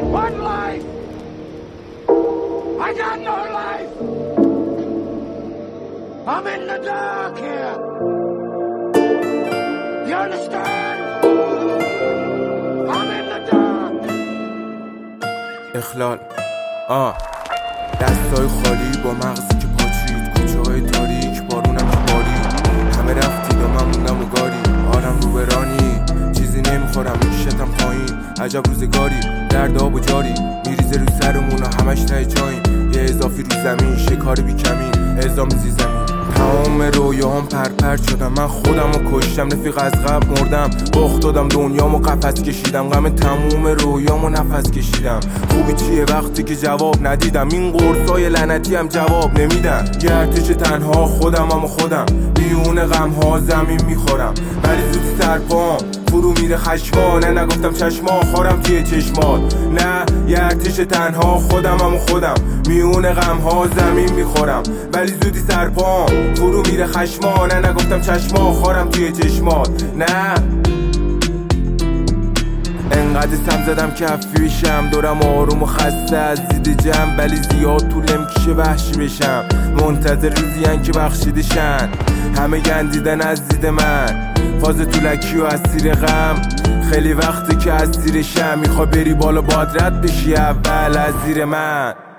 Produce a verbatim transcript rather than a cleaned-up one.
One life. I got no life. I'm in the dark here. You understand? I'm in the dark. اخلال آه دستای خالی با مغزی که پاچید، کوچه های تاریک، بارونم که بارید، همه رفتید و من موندم و گاری، آرم رو برانی، چیزی نمیخورم میکشتم پایین، عجب روزگاری، درد آب و جاری، میریزه رو سرمون و همش ته جاییم، یه اضافی رو زمین، شکار بی کمین، اعزام زی زمین. تمام رویاهم پرپر شدم، من خودم رو کشتم، رفیق از قبل مردم، باخت دادم دنیامو قفس کشیدم، غم تموم رویامو نفس کشیدم. خوبی چیه وقتی که جواب ندیدم، این قرصای لعنتی هم جواب نمیدن، یه ارتش تنها خودم هم خودم، بیون غم ها زمین میخورم، ولی زودی سرپام فرو میره خشما، نه نگفتم چشما خارم توی چشمات، نه یه ارتش تنها خودم هم خودم، میون غم ها زمین میخورم، ولی زودی سرپام فرو میره خشما، نه نگفتم چشما خارم توی چشمات، نه انقدر سم زدم که افیشم، دورم آروم و خسته از دید جمع، ولی زیاد طول نمیکشه وحشی بشم، منتظر روزیان که بخشیدشن، همه گندیدن از دید من، فاز طولکی و اسیر غم، خیلی وقتی که اسیرشم، میخوای بری بالا باید رد بشی اول از زیر من.